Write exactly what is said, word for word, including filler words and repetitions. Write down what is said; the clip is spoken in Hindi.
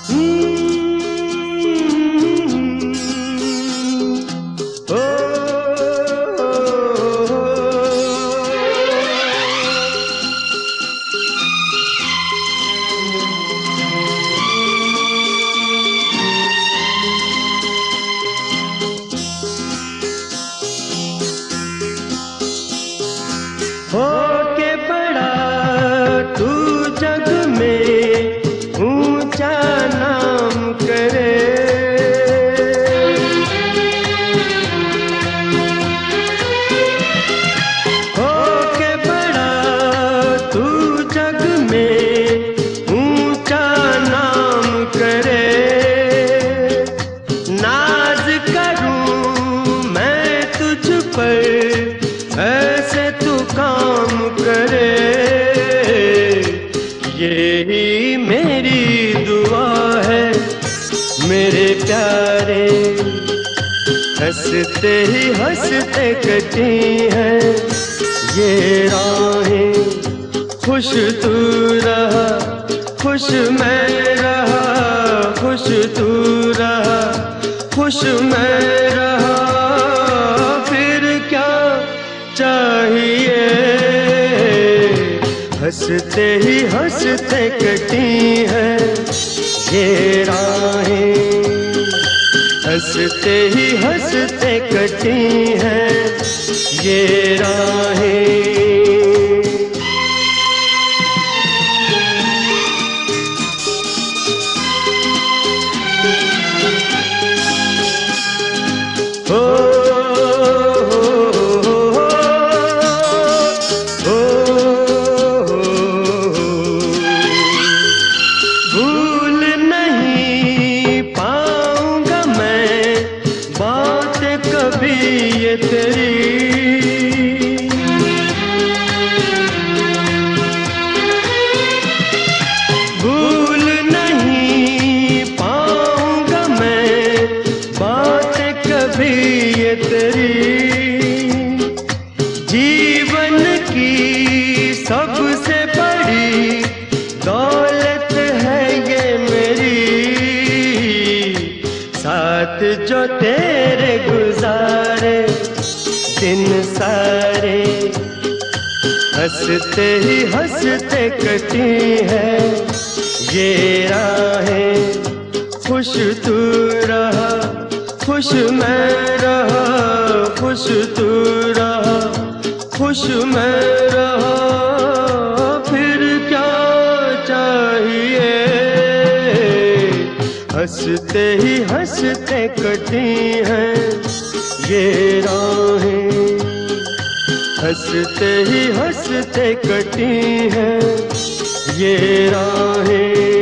होके बड़ा तू जग में ऊंचा नाम करे, होके बड़ा तू जग में ऊंचा नाम करे। नाज करूं मैं तुझ पर ऐसे तू काम करे, यही मेरी दुआ है मेरे प्यारे। हंसते ही हंसते कटी हैं ये राहें, खुश तू रहा खुश मैं रहा, खुश तू रहा खुश मैं रहा, फिर क्या चाहिए। हंसते ही हंसते कटी है ये राहें, हंसते ही हंसते कटी है ये राहें। ये तेरी भूल नहीं पाऊंगा मैं बात कभी ये तेरी। जीवन की सबसे बड़ी दौलत है ये मेरी, साथ जो तेरे गुजारे दिन सारे। हंसते ही हंसते कटी है ये राहें, खुश तू रहा खुश मैं रहा, खुश तू रहा खुश मैं रहा, फिर क्या चाहिए। हंसते ही हंसते कटी हैं ये राहें, हंसते ही हंसते कटी हैं ये राहें।